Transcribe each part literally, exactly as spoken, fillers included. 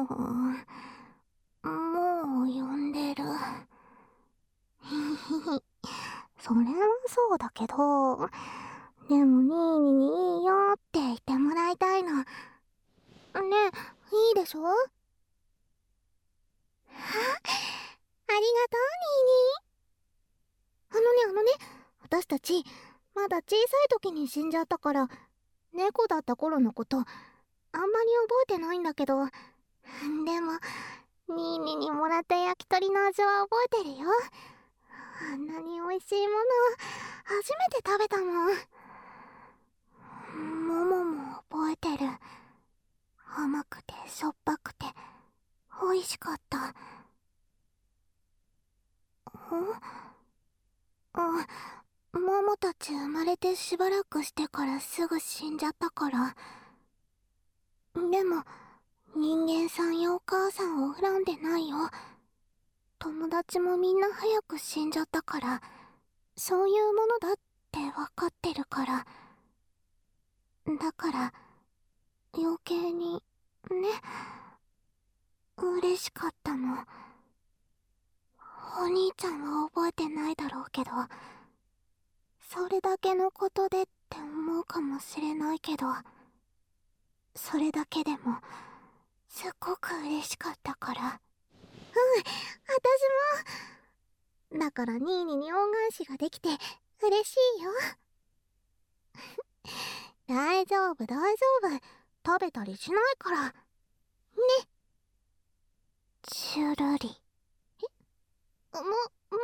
もう呼んでる。それもそうだけど、でもニーニにいいよって言ってもらいたいの。ねえ、いいでしょ？あ、ありがとう、ニーニー。あのね、あのね、私たち、まだ小さい時に死んじゃったから、猫だった頃のこと、あんまり覚えてないんだけど、でも、ニーニにもらった焼き鳥の味は覚えてるよ。あんなに美味しいもの、初めて食べたもん。モモも覚えてる。甘くてしょっぱくて、美味しかった。ん？あ、モモたち生まれてしばらくしてからすぐ死んじゃったから。でも、人間さんやお母さんを恨んでないよ。友達もみんな早く死んじゃったから、そういうものだってわかってるから。だから、余計に、ね、嬉しかったの。お兄ちゃんは覚えてないだろうけど、それだけのことでって思うかもしれないけど、それだけでも、すっごく嬉しかったから。うん、私も。だからニーニに恩返しができて嬉しいよ。大丈夫大丈夫、食べたりしないからね。チュルリ。え、も、も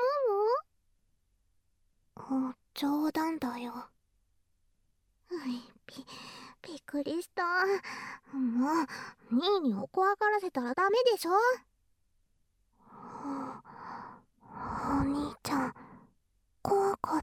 も？冗談だよ。び、びっくりした。もう、ニーニを怖がらせたらダメでしょ。お兄ちゃん、怖かった？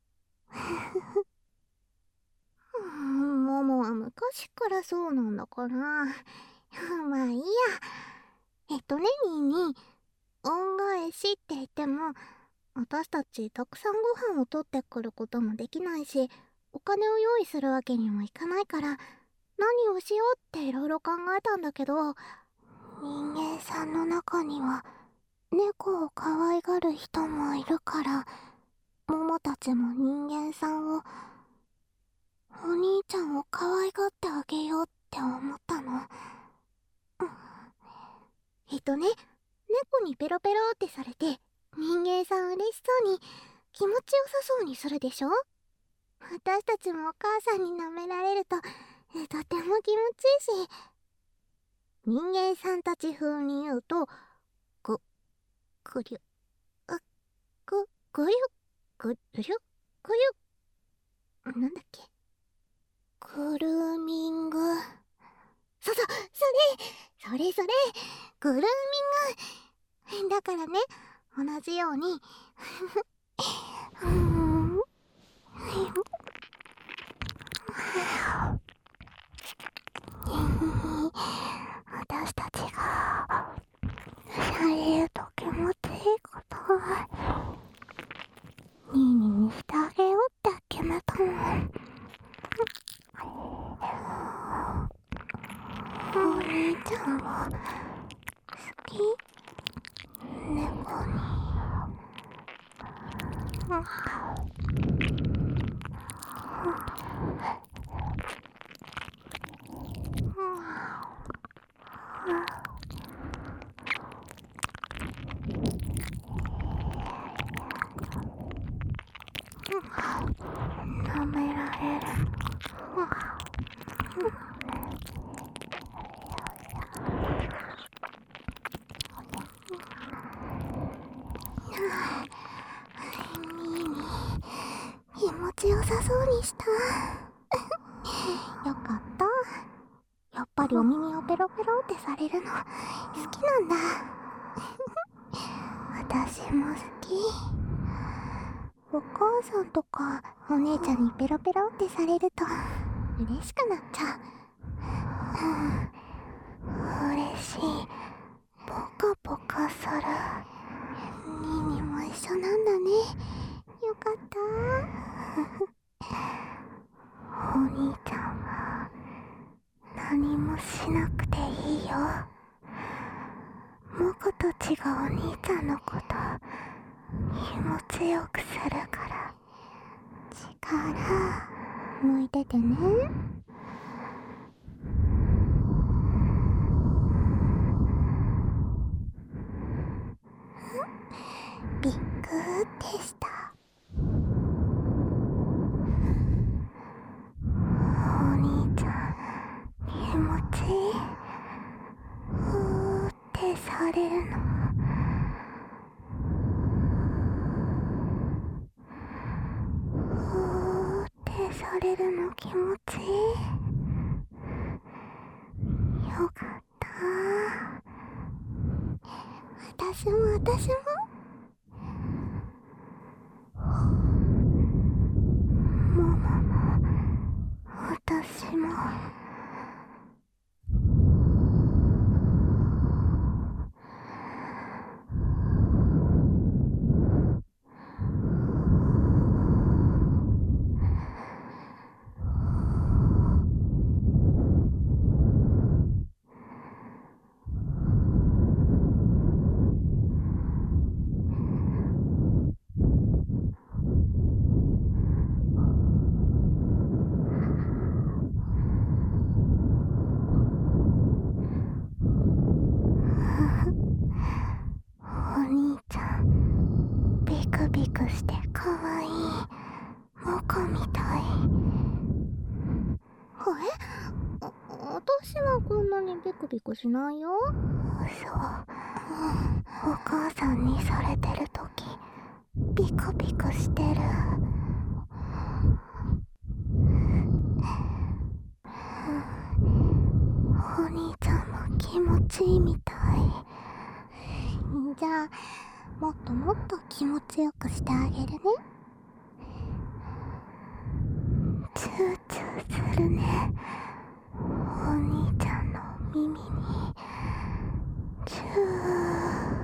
モモは昔からそうなんだから。まあいいや。えっとね、ニーニー、恩返しって言っても、私たちたくさんご飯を取ってくることもできないし、お金を用意するわけにもいかないから、何をしようっていろいろ考えたんだけど、人間さんの中には猫を可愛がる人もいるから、モモたちも人間さんを、お兄ちゃんを可愛がってあげようって思ったの。えっとね、猫にペロペロってされて、人間さん嬉しそうに、気持ちよさそうにするでしょ？私たちもお母さんに舐められると、えとても気持ちいいし、人間さんたち風に言うと、ぐ、ぐりゅ、あ、ぐ、ぐりゅ、ぐりゅ、ぐりゅ、なんだっけ、グルーミング。そ、そ、それ、それそれ、グルーミング。だからね、同じように、うーん、私たちがされると気持ちいいことをニーニーにしてあげようって決めたの。お兄ちゃんは好き？猫に。舐められる。ニーニー、気持ちよさそうにした。よかった。やっぱりお耳をペロペロってされるの好きなんだ。私も好き。お母さんとかお姉ちゃんにペロペロってされると嬉しくなっちゃう。うん、嬉しい。ポカポカする。ニーニーも一緒なんだね。よかった。お兄ちゃんは何もしなくていいよ。 がお兄ちゃんのこと気持ちよくするから力抜いててね。びっくでした。お兄ちゃん気持ちいい。ふーってされるのふーってされるの気持ちいい。よかった。私も私もママも私もお兄ちゃんビクビクしてかわいいモコみたい。え？あ、私はこんなにビクビクしないよ。嘘。お母さんにされてるときビクビクしてる。お兄ちゃんも気持ちいいみたい。じゃあもっともっと気持ちよくしてあげるね。チューチューするね。お兄ちゃんの耳にチュー。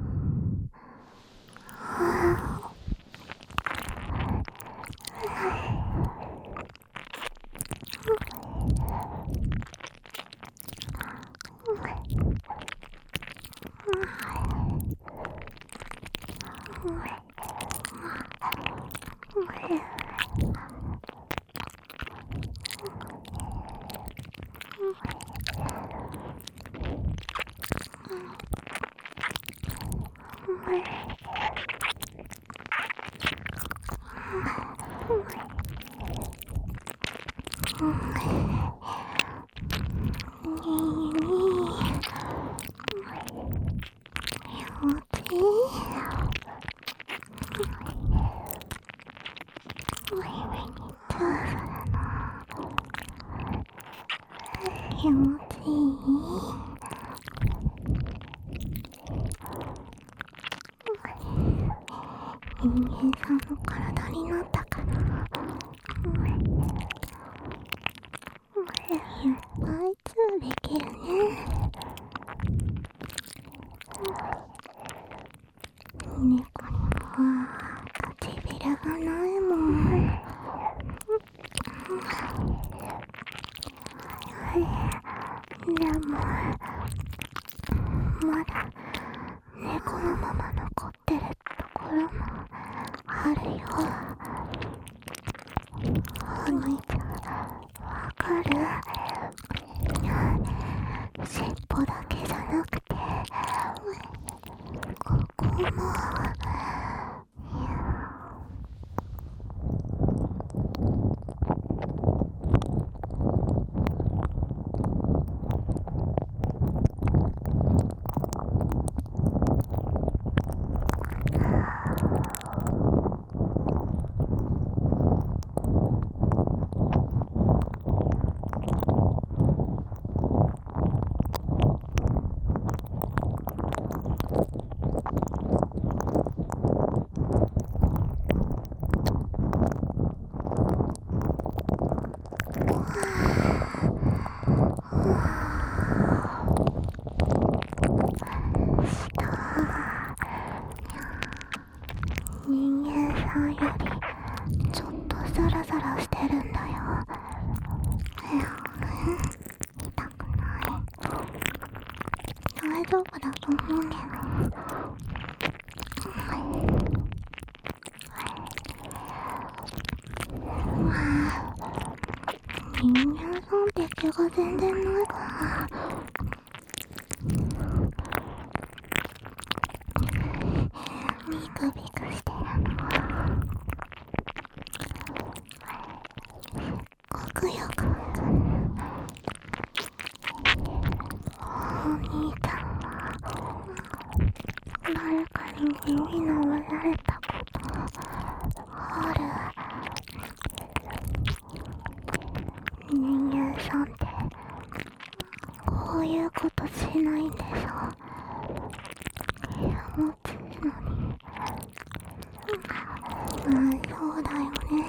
気持ちいい。人間さんの体になったからいっぱいチューできるね。猫には唇がないもん。でもまだ猫のまま残ってるところもあるよ。お兄ちゃんわかる？尻尾だけじゃなくてここも人間さんよりちょっとザラザラしてるんだよ。痛くない？大丈夫だと思うけど。まあ、人間さんって気が全然ないから。ビクビクしてるのはすごくよくわかる。お兄ちゃんは誰かに耳の折られたことある？人間さんってこういうことしないんでしょ。気持ちいいのに。うん、そうだよね。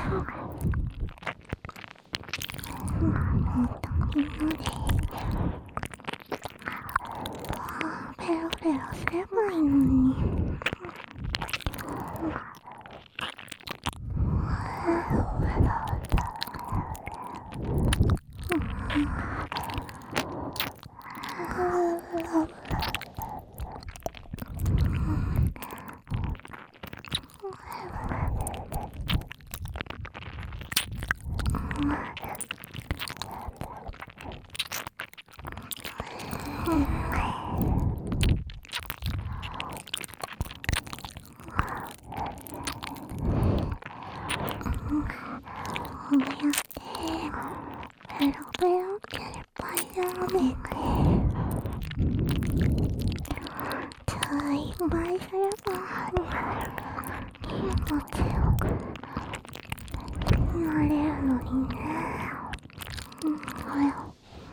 もっとみんなでペロペロすればいいのに。こうやってペロペロっていっぱい読んでくれる。じゃあいっぱいすれば気持ちよくなれるのにね。うん、はい。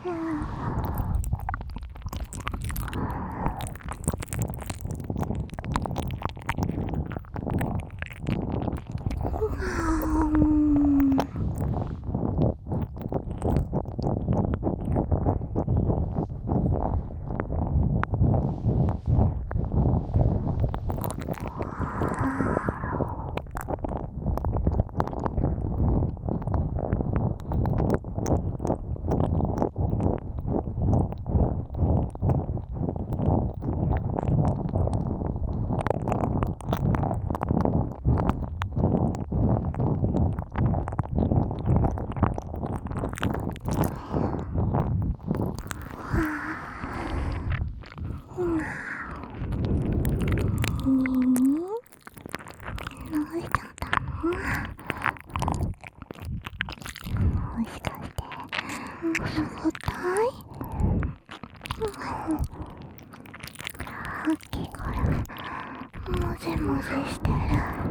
さっきからもじもじしてる。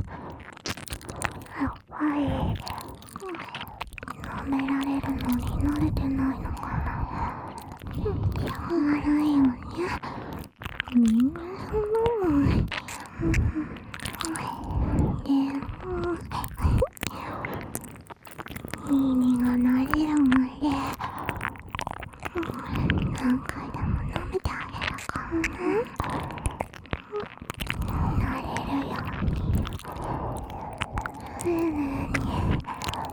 やっぱり舐められるのに慣れてないのかな。しょうがないよね。人間さんなのに。でもいいにがなれるまで何回でも舐めてあげるかもね。なれるようにすぐに。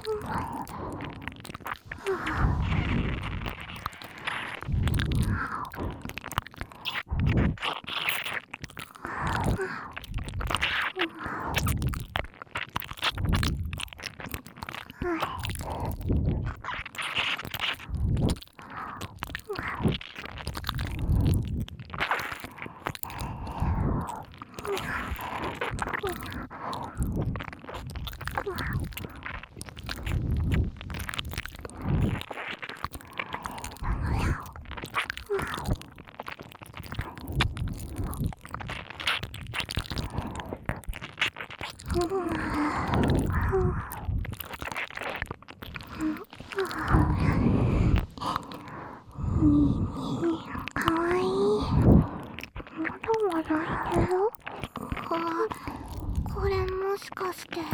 かわいい。まだまだいるよ。あ、これもしかして。ん？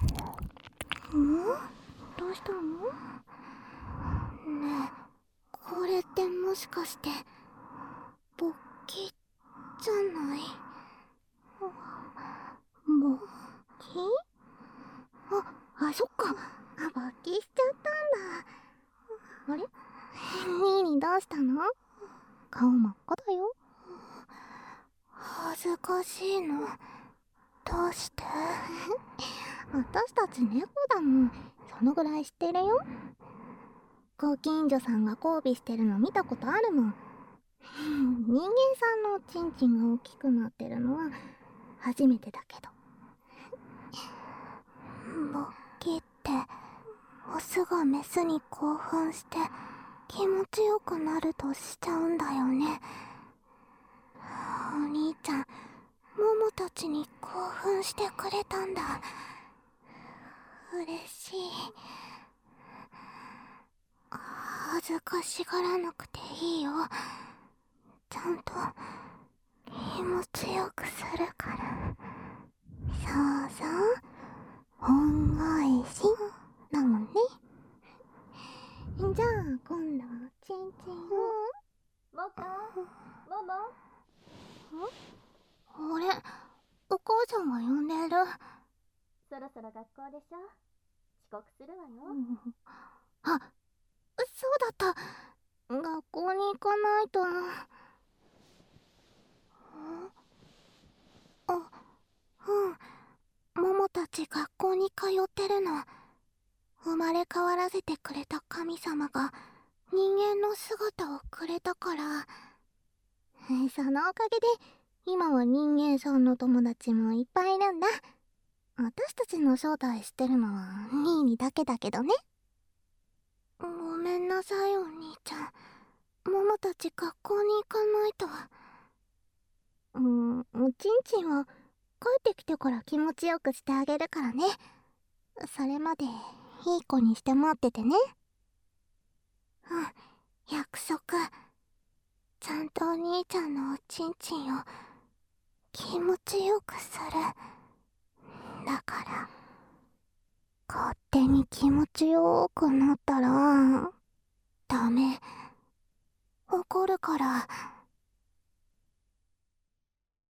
どうしたの？ねえ、これってもしかして勃起じゃない？勃起？あ、あ、そっか。あ、勃起しちゃったんだ。あれ？ニーニーどうしたの？顔真っ赤だよ。 恥ずかしいの。どうして私たち猫だもん。そのぐらい知ってるよ。ご近所さんが交尾してるの見たことあるもん。人間さんのチンチンが大きくなってるのは初めてだけど。勃起ってオスがメスに興奮して気持ちよくなるとしちゃうんだよね。お兄ちゃん、モモたちに興奮してくれたんだ。嬉しい。恥ずかしがらなくていいよ。ちゃんと気持ちよくするから。そうそう、恩返しだもんね。じゃあ今度はチンチンを。 モカ、モモ。 あれ、お母さんが呼んでる。 そろそろ学校でしょ。遅刻するわよ。 あ、そうだった。学校に行かないと。あ、うん。モモたち学校に通ってるの。生まれ変わらせてくれた神様が人間の姿をくれたから。そのおかげで今は人間さんの友達もいっぱいいるんだ。私たちの正体知ってるのはニーニだけだけどね。ごめんなさいお兄ちゃん。モモたち学校に行かないと。うーん、おちんちんは帰ってきてから気持ちよくしてあげるからね。それまでいい子にして待っててね。うん、約束。ちゃんとお兄ちゃんのおちんちんを気持ちよくする。だから勝手に気持ちよくなったらダメ。怒るから。